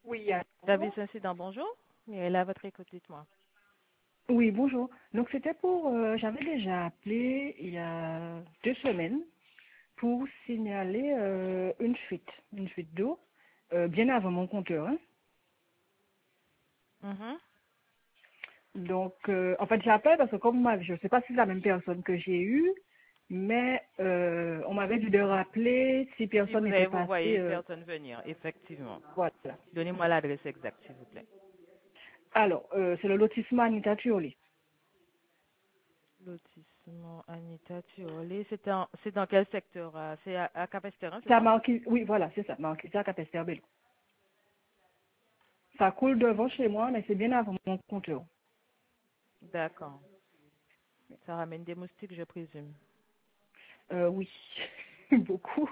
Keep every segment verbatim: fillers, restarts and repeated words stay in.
Oui, euh, David Incident, bonjour. Et elle est à votre écoute, dites-moi. oui, bonjour. Donc c'était pour, euh, j'avais déjà appelé il y a deux semaines pour signaler euh, une fuite, une fuite d'eau, euh, bien avant mon compteur, hein. Mhm. Donc euh, en fait j'appelle parce que comme moi, je ne sais pas si c'est la même personne que j'ai eue, mais euh, on m'avait dit de rappeler si Si personne vous n'était avez, vous passé. voyez une euh, personne venir, effectivement. voilà. Donnez-moi l'adresse exacte, s'il vous plaît. Alors euh, c'est le lotissement Anita Turli. Lotissement Anita Tiolé. C'est en- c'est dans quel secteur? euh, C'est à, à Capesterre, c'est Ça ça? marqué, oui voilà, c'est ça, marqué ça à Capesterre-Belle. Ça coule devant chez moi, mais c'est bien avant mon compteur. D'accord. Ça ramène des moustiques, je présume. Euh, oui, beaucoup.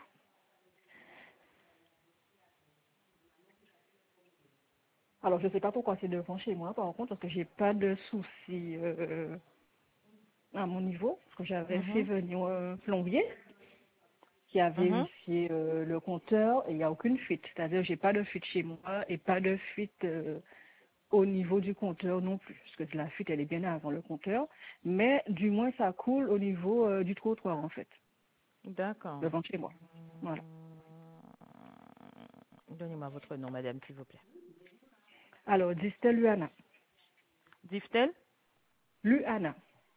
Alors, je ne sais pas pourquoi c'est devant chez moi, par contre, parce que j'ai pas de soucis euh, à mon niveau, parce que j'avais fait Mhm. venir un plombier qui a Mhm. vérifié euh, le compteur et il n'y a aucune fuite. C'est-à-dire que j'ai pas de fuite chez moi et pas de fuite euh, au niveau du compteur non plus, parce que la fuite, elle est bien avant le compteur, mais du moins, ça coule au niveau euh, du trottoir, en fait, D'accord. devant chez moi. Voilà. Hum, Donnez-moi votre nom, madame, s'il vous plaît. Alors, Distel Luana. Diftel? Luana.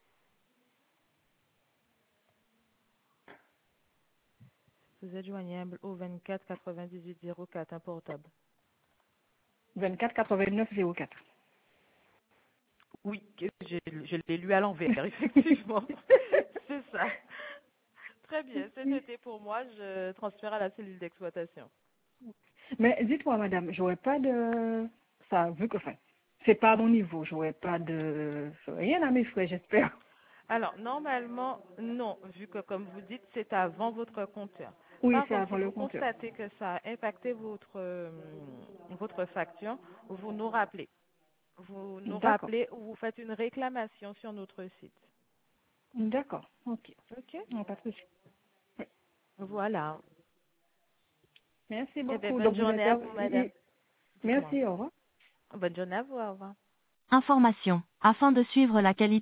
Vous êtes joignable au vingt-quatre quatre-vingt-dix-huit zéro quatre, un portable. vingt-quatre quatre-vingt-neuf zéro quatre. Oui, que je, je l'ai lu à l'envers, effectivement. C'est ça. Très bien, c'est noté pour moi. Je transfère à la cellule d'exploitation. Mais dites-moi, madame, j'aurais pas de... Ça, vu que, enfin, c'est pas à mon niveau, j'aurais pas de... Rien à mes frais, j'espère. Alors, normalement, non, vu que, comme vous dites, c'est avant votre compteur. Oui, Par c'est contre, si avant le vous compteur. constatez que ça a impacté votre, euh, votre facture, vous nous rappelez. Vous nous D'accord. rappelez ou vous faites une réclamation sur notre site. D'accord. Ok. OK? Non, pas de souci. Oui. Voilà. Merci Eh bien, beaucoup. bonne Donc, vous journée êtes... à à- vous, i- madame. i- Dites-moi. Merci, au revoir. Bonne journée à vous, au revoir. Information. Afin de suivre la qualité